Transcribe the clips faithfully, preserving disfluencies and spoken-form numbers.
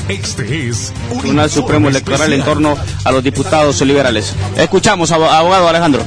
Este es un Tribunal Supremo Electoral en torno a los diputados liberales. Escuchamos, abogado Alejandro.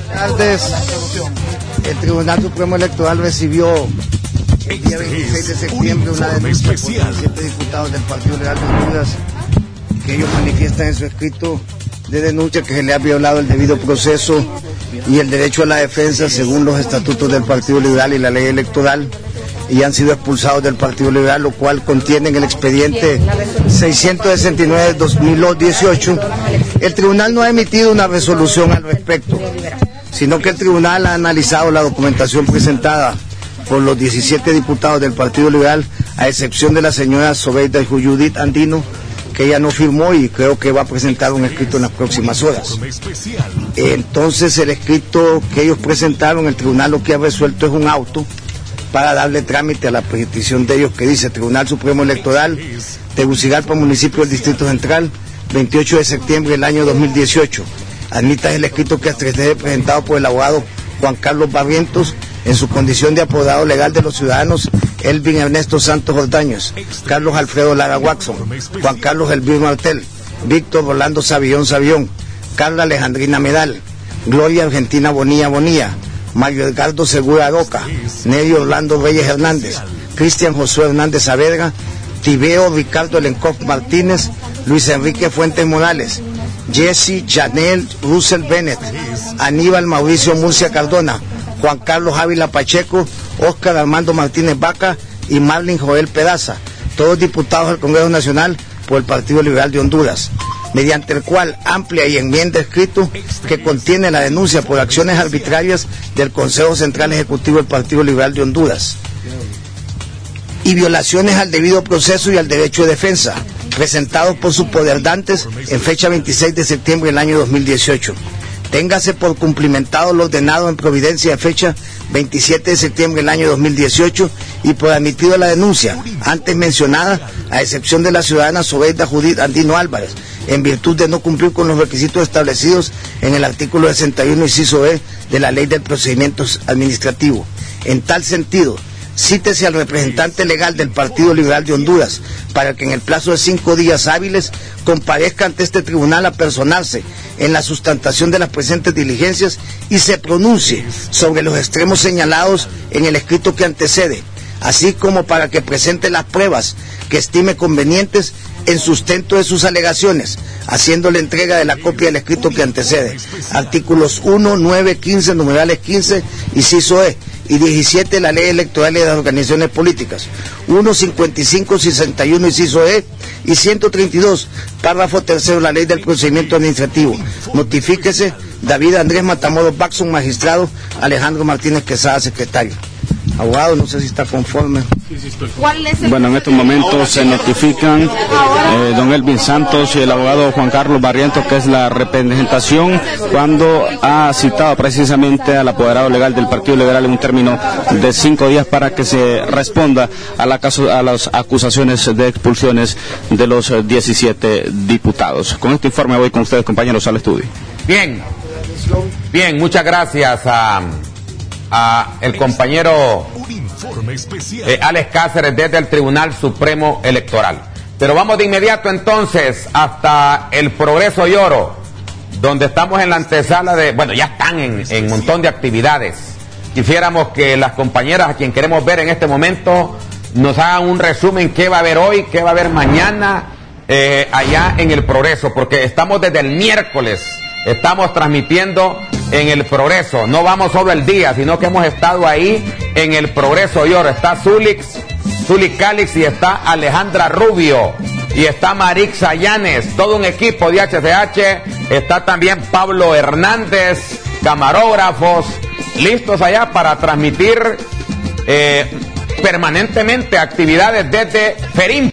El Tribunal Supremo Electoral recibió el día veintiséis de septiembre una denuncia por diecisiete diputados del Partido Liberal de Honduras, que ellos manifiestan en su escrito de denuncia que se le ha violado el debido proceso y el derecho a la defensa según los estatutos del Partido Liberal y la ley electoral, y han sido expulsados del Partido Liberal, lo cual contiene en el expediente seiscientos sesenta y nueve de dos mil dieciocho. El tribunal no ha emitido una resolución al respecto, sino que el tribunal ha analizado la documentación presentada por los diecisiete diputados del Partido Liberal, a excepción de la señora Sobeida Judith Andino, que ella no firmó y creo que va a presentar un escrito en las próximas horas. Entonces el escrito que ellos presentaron, el tribunal lo que ha resuelto es un auto para darle trámite a la petición de ellos, que dice: Tribunal Supremo Electoral, Tegucigalpa, municipio del Distrito Central, veintiocho de septiembre del año dos mil dieciocho. Admita el escrito que es presentado por el abogado Juan Carlos Barrientos, en su condición de apoderado legal de los ciudadanos Elvin Ernesto Santos Ordaños, Carlos Alfredo Lara Watson, Juan Carlos Elvir Martel, Víctor Rolando Savillón Savillón, Carla Alejandrina Medal, Gloria Argentina Bonilla Bonilla, Mario Edgardo Segura Roca, Nelly Orlando Reyes Hernández, Cristian Josué Hernández Saavedra, Tibeo Ricardo Elencoff Martínez, Luis Enrique Fuentes Morales, Jesse Janel Russell Bennett, Aníbal Mauricio Murcia Cardona, Juan Carlos Ávila Pacheco, Óscar Armando Martínez Vaca y Marlin Joel Pedaza, todos diputados del Congreso Nacional por el Partido Liberal de Honduras, mediante el cual amplia y enmienda escrito que contiene la denuncia por acciones arbitrarias del Consejo Central Ejecutivo del Partido Liberal de Honduras y violaciones al debido proceso y al derecho de defensa, presentados por sus poderdantes en fecha veintiséis de septiembre del año dos mil dieciocho. Téngase por cumplimentado lo ordenado en providencia de fecha veintisiete de septiembre del año dos mil dieciocho y por admitido la denuncia antes mencionada, a excepción de la ciudadana Sobeida Judith Andino Álvarez, en virtud de no cumplir con los requisitos establecidos en el artículo sesenta y uno, inciso E, de la Ley del Procedimiento Administrativo. En tal sentido, cítese al representante legal del Partido Liberal de Honduras para que en el plazo de cinco días hábiles comparezca ante este tribunal a personarse en la sustantación de las presentes diligencias y se pronuncie sobre los extremos señalados en el escrito que antecede, así como para que presente las pruebas que estime convenientes en sustento de sus alegaciones, haciéndole entrega de la copia del escrito que antecede. Artículos uno, nueve, quince, numerales quince, inciso E, y diecisiete de la Ley Electoral y de las Organizaciones Políticas, uno, cincuenta y cinco, sesenta y uno, inciso E, y ciento treinta y dos, párrafo tercero de la Ley del Procedimiento Administrativo. Notifíquese David Andrés Matamoros Baxon, magistrado, Alejandro Martínez Quesada, secretario. Abogado, no sé si está conforme. Bueno, en estos momentos se notifican eh, don Elvin Santos y el abogado Juan Carlos Barrientos, que es la representación, cuando ha citado precisamente al apoderado legal del Partido Liberal en un término de cinco días para que se responda a, la caso, a las acusaciones de expulsiones de los diecisiete diputados. Con este informe voy con ustedes, compañeros, al estudio. Bien, bien, muchas gracias a... a el compañero eh, Alex Cáceres desde el Tribunal Supremo Electoral. Pero vamos de inmediato entonces hasta el Progreso y Oro, donde estamos en la antesala de, bueno, ya están en, en un montón de actividades. Quisiéramos que las compañeras a quien queremos ver en este momento nos hagan un resumen qué va a haber hoy, qué va a haber mañana eh, allá en el Progreso, porque estamos desde el miércoles, estamos transmitiendo en el Progreso. No vamos solo el día, sino que hemos estado ahí en el Progreso y Oro. Está Zulix, Zulix Calix y está Alejandra Rubio y está Marix Ayanes, todo un equipo de H C H. Está también Pablo Hernández, camarógrafos, listos allá para transmitir eh, permanentemente actividades desde Ferín.